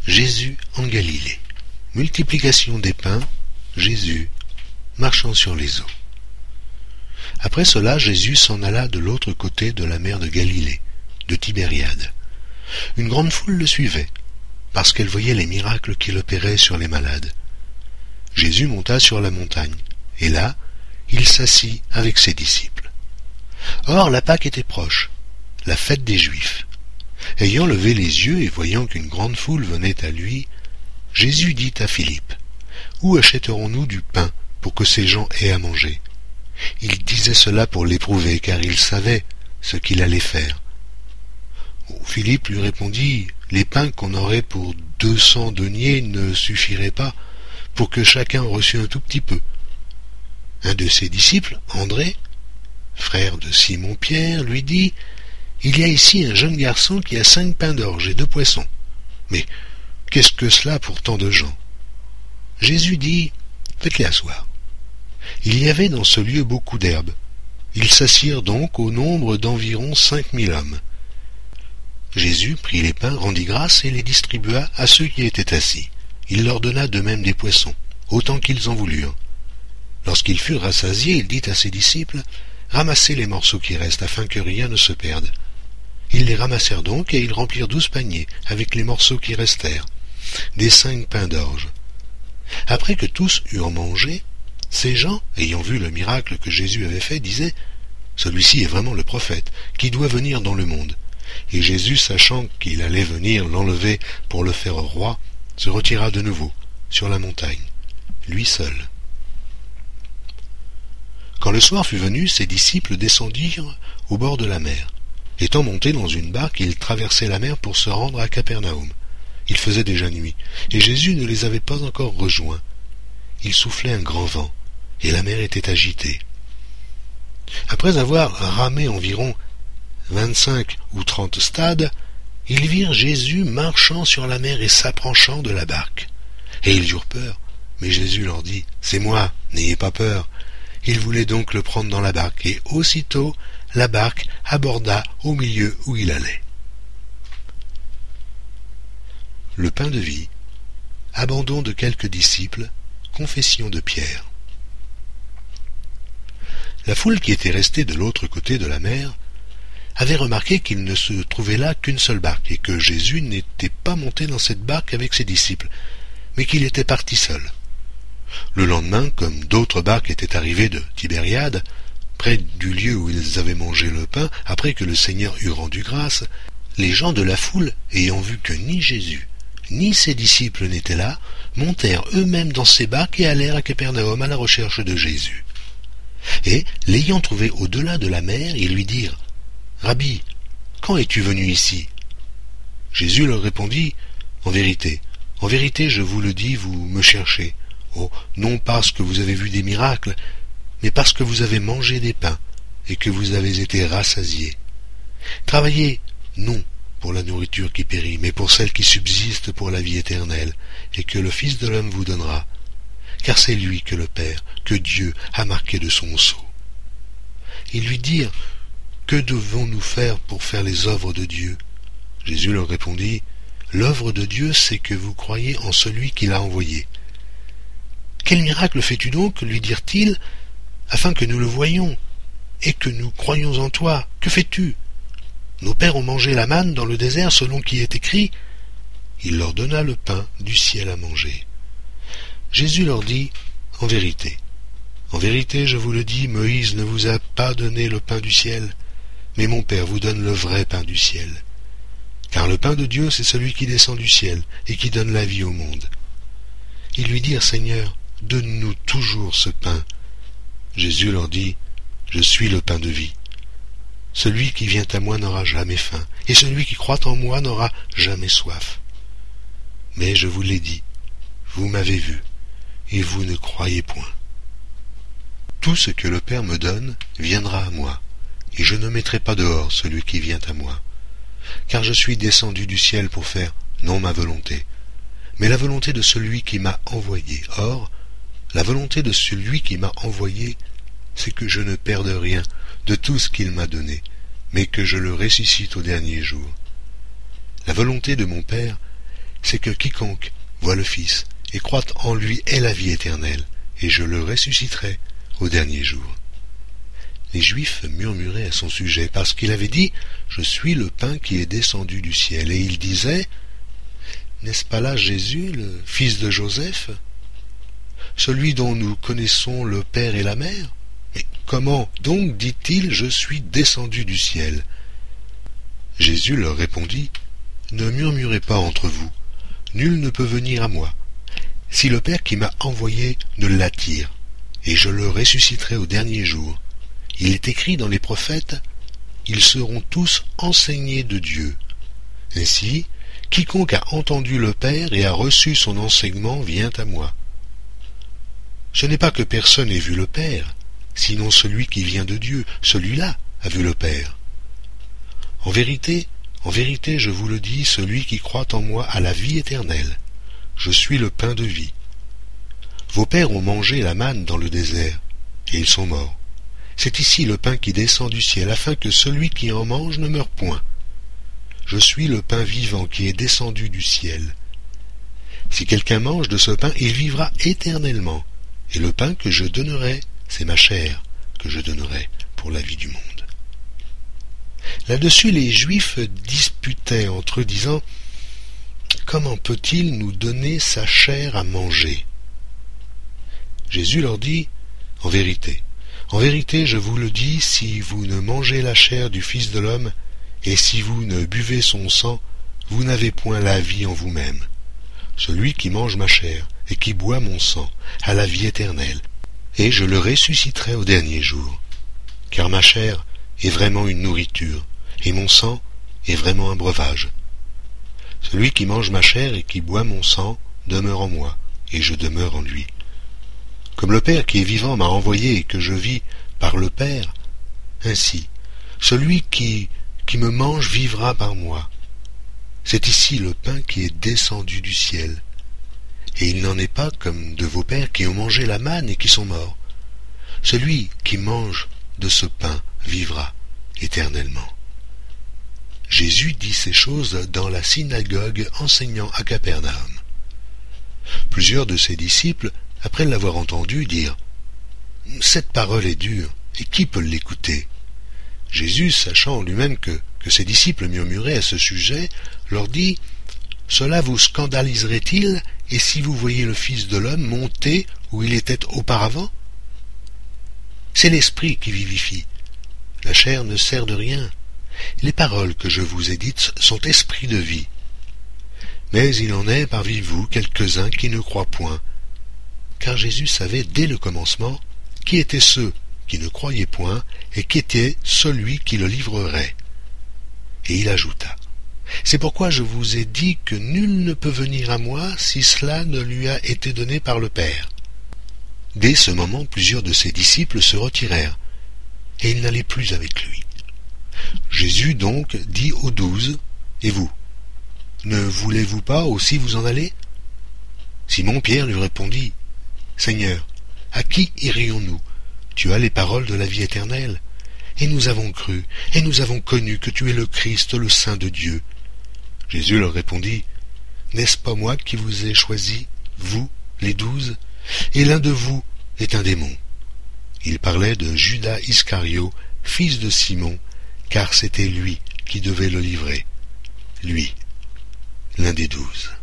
Jésus en Galilée. Multiplication des pains, Jésus marchant sur les eaux. Après cela, Jésus s'en alla de l'autre côté de la mer de Galilée, de Tibériade. Une grande foule le suivait, parce qu'elle voyait les miracles qu'il opérait sur les malades. Jésus monta sur la montagne, et là, il s'assit avec ses disciples. Or, la Pâque était proche, la fête des Juifs. Ayant levé les yeux et voyant qu'une grande foule venait à lui, Jésus dit à Philippe, « Où achèterons-nous du pain pour que ces gens aient à manger ?» Il disait cela pour l'éprouver, car il savait ce qu'il allait faire. Philippe lui répondit, « Les pains qu'on aurait pour 200 deniers ne suffiraient pas pour que chacun reçût un tout petit peu. » Un de ses disciples, André, frère de Simon-Pierre, lui dit, « Il y a ici un jeune garçon qui a 5 pains d'orge et 2 poissons. Mais qu'est-ce que cela pour tant de gens ?» Jésus dit, « Faites-les asseoir. » Il y avait dans ce lieu beaucoup d'herbes. Ils s'assirent donc au nombre d'environ 5000 hommes. Jésus prit les pains, rendit grâce et les distribua à ceux qui étaient assis. Il leur donna de même des poissons, autant qu'ils en voulurent. Lorsqu'ils furent rassasiés, il dit à ses disciples, « Ramassez les morceaux qui restent, afin que rien ne se perde. » Ils les ramassèrent donc, et ils remplirent 12 paniers, avec les morceaux qui restèrent, des 5 pains d'orge. Après que tous eurent mangé, ces gens, ayant vu le miracle que Jésus avait fait, disaient, « Celui-ci est vraiment le prophète, qui doit venir dans le monde. » Et Jésus, sachant qu'il allait venir l'enlever pour le faire roi, se retira de nouveau, sur la montagne, lui seul. Quand le soir fut venu, ses disciples descendirent au bord de la mer. Étant montés dans une barque, ils traversaient la mer pour se rendre à Capernaum. Il faisait déjà nuit, et Jésus ne les avait pas encore rejoints. Il soufflait un grand vent, et la mer était agitée. Après avoir ramé environ 25 ou 30 stades, ils virent Jésus marchant sur la mer et s'approchant de la barque. Et ils eurent peur, mais Jésus leur dit, « C'est moi, n'ayez pas peur. » Ils voulaient donc le prendre dans la barque, et aussitôt la barque aborda au milieu où il allait. Le pain de vie, abandon de quelques disciples, confession de Pierre. La foule qui était restée de l'autre côté de la mer avait remarqué qu'il ne se trouvait là qu'une seule barque, et que Jésus n'était pas monté dans cette barque avec ses disciples, mais qu'il était parti seul. Le lendemain, comme d'autres barques étaient arrivées de Tibériade, près du lieu où ils avaient mangé le pain, après que le Seigneur eut rendu grâce, les gens de la foule, ayant vu que ni Jésus, ni ses disciples n'étaient là, montèrent eux-mêmes dans ces barques et allèrent à Capernaum à la recherche de Jésus. Et, l'ayant trouvé au-delà de la mer, ils lui dirent, « Rabbi, quand es-tu venu ici ?» Jésus leur répondit, « En vérité, je vous le dis, vous me cherchez. Oh, non parce que vous avez vu des miracles, mais parce que vous avez mangé des pains et que vous avez été rassasiés. Travaillez, non pour la nourriture qui périt, mais pour celle qui subsiste pour la vie éternelle, et que le Fils de l'homme vous donnera, car c'est lui que le Père, que Dieu a marqué de son sceau. » Ils lui dirent, « Que devons-nous faire pour faire les œuvres de Dieu ?» Jésus leur répondit, « L'œuvre de Dieu, c'est que vous croyez en celui qui l'a envoyé. » « Quel miracle fais-tu donc, lui dirent-ils, afin que nous le voyions, et que nous croyions en toi? Que fais-tu? Nos pères ont mangé la manne dans le désert, selon qui est écrit. Il leur donna le pain du ciel à manger. Jésus leur dit, en vérité, je vous le dis, Moïse ne vous a pas donné le pain du ciel, mais mon Père vous donne le vrai pain du ciel. Car le pain de Dieu, c'est celui qui descend du ciel et qui donne la vie au monde. » Ils lui dirent, « Seigneur, donne-nous toujours ce pain. » Jésus leur dit, « Je suis le pain de vie. Celui qui vient à moi n'aura jamais faim, et celui qui croit en moi n'aura jamais soif. Mais je vous l'ai dit, vous m'avez vu, et vous ne croyez point. Tout ce que le Père me donne viendra à moi, et je ne mettrai pas dehors celui qui vient à moi. Car je suis descendu du ciel pour faire non ma volonté, mais la volonté de celui qui m'a envoyé. Or, la volonté de celui qui m'a envoyé, c'est que je ne perde rien de tout ce qu'il m'a donné, mais que je le ressuscite au dernier jour. La volonté de mon Père c'est que quiconque voit le Fils et croit en lui ait la vie éternelle, et je le ressusciterai au dernier jour. Les Juifs murmuraient à son sujet, parce qu'il avait dit « Je suis le pain qui est descendu du ciel », et ils disaient « N'est-ce pas là Jésus, le fils de Joseph, celui dont nous connaissons le père et la mère? Mais comment donc dit-il « Je suis descendu du ciel » ?» Jésus leur répondit « Ne murmurez pas entre vous, nul ne peut venir à moi, si le Père qui m'a envoyé ne l'attire, et je le ressusciterai au dernier jour. Il est écrit dans les prophètes, ils seront tous enseignés de Dieu. Ainsi, quiconque a entendu le Père et a reçu son enseignement vient à moi. Ce n'est pas que personne ait vu le Père, sinon celui qui vient de Dieu, celui-là a vu le Père. En vérité, je vous le dis, celui qui croit en moi a la vie éternelle. Je suis le pain de vie. Vos pères ont mangé la manne dans le désert, et ils sont morts. C'est ici le pain qui descend du ciel, afin que celui qui en mange ne meure point. Je suis le pain vivant qui est descendu du ciel. Si quelqu'un mange de ce pain, il vivra éternellement, et le pain que je donnerai, c'est ma chair que je donnerai pour la vie du monde. Là-dessus, les Juifs disputaient entre eux, disant « Comment peut-il nous donner sa chair à manger ?» Jésus leur dit « En vérité, je vous le dis, si vous ne mangez la chair du Fils de l'homme, et si vous ne buvez son sang, vous n'avez point la vie en vous-même. Celui qui mange ma chair et qui boit mon sang a la vie éternelle, et je le ressusciterai au dernier jour. Car ma chair est vraiment une nourriture, et mon sang est vraiment un breuvage. Celui qui mange ma chair et qui boit mon sang demeure en moi, et je demeure en lui. Comme le Père qui est vivant m'a envoyé et que je vis par le Père, ainsi, celui qui me mange vivra par moi. C'est ici le pain qui est descendu du ciel. Et il n'en est pas comme de vos pères qui ont mangé la manne et qui sont morts. Celui qui mange de ce pain vivra éternellement. Jésus dit ces choses dans la synagogue enseignant à Capernaum. Plusieurs de ses disciples, après l'avoir entendu, dirent « Cette parole est dure, et qui peut l'écouter ?» Jésus, sachant en lui-même que ses disciples murmuraient à ce sujet, leur dit « Cela vous scandaliserait-il, et si vous voyez le Fils de l'homme monter où il était auparavant? C'est l'Esprit qui vivifie. La chair ne sert de rien. Les paroles que je vous ai dites sont esprit de vie. Mais il en est parmi vous quelques-uns qui ne croient point. » Car Jésus savait dès le commencement qui étaient ceux qui ne croyaient point et qui était celui qui le livrerait. Et il ajouta, « C'est pourquoi je vous ai dit que nul ne peut venir à moi si cela ne lui a été donné par le Père. » Dès ce moment, plusieurs de ses disciples se retirèrent, et ils n'allaient plus avec lui. Jésus donc dit aux 12, « Et vous, ne voulez-vous pas aussi vous en aller ?» Simon-Pierre lui répondit, « Seigneur, à qui irions-nous? Tu as les paroles de la vie éternelle. Et nous avons cru, et nous avons connu que tu es le Christ, le Saint de Dieu. » Jésus leur répondit, « N'est-ce pas moi qui vous ai choisi, vous, les 12, et l'un de vous est un démon. » Il parlait de Judas Iscario, fils de Simon, car c'était lui qui devait le livrer, lui, l'un des 12.